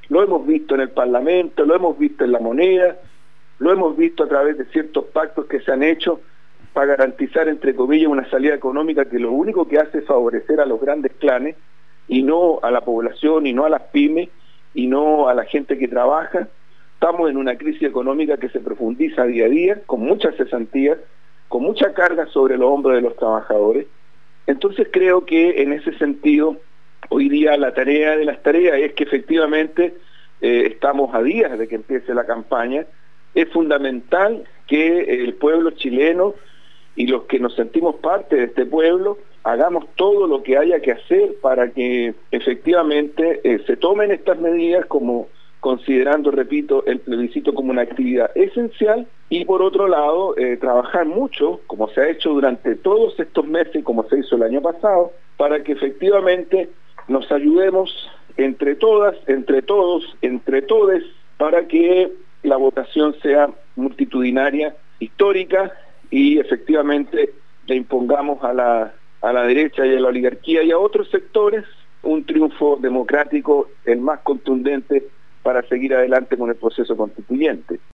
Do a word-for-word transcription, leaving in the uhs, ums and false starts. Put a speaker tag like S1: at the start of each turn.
S1: lo hemos visto en el Parlamento, lo hemos visto en la moneda, lo hemos visto a través de ciertos pactos que se han hecho para garantizar, entre comillas, una salida económica que lo único que hace es favorecer a los grandes clanes y no a la población, y no a las pymes, y no a la gente que trabaja. Estamos en una crisis económica que se profundiza día a día, con muchas cesantías, con mucha carga sobre los hombros de los trabajadores. Entonces creo que en ese sentido, hoy día la tarea de las tareas es que efectivamente eh, estamos a días de que empiece la campaña. Es fundamental que el pueblo chileno y los que nos sentimos parte de este pueblo hagamos todo lo que haya que hacer para que efectivamente eh, se tomen estas medidas, como considerando, repito, el plebiscito como una actividad esencial, y por otro lado, eh, trabajar mucho, como se ha hecho durante todos estos meses, como se hizo el año pasado, para que efectivamente nos ayudemos entre todas, entre todos, entre todes, para que la votación sea multitudinaria, histórica, y efectivamente le impongamos a la, a la derecha y a la oligarquía y a otros sectores un triunfo democrático, el más contundente, para seguir adelante con el proceso constituyente.